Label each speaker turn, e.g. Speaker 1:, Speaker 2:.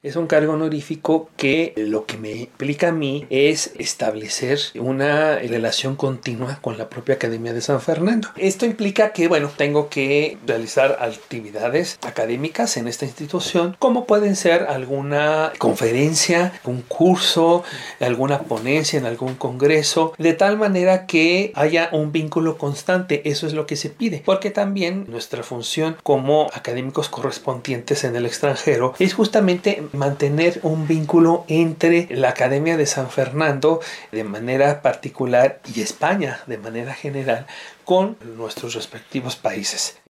Speaker 1: Es un cargo honorífico que lo que me implica a mí es establecer una relación continua con la propia Academia de San Fernando. Esto implica que, tengo que realizar actividades académicas en esta institución, como pueden ser alguna conferencia, un curso, alguna ponencia en algún congreso, de tal manera que haya un vínculo constante. Eso es lo que se pide, porque también nuestra función como académicos correspondientes en el extranjero es justamente mantener un vínculo entre la Academia de San Fernando de manera particular y España de manera general con nuestros respectivos países.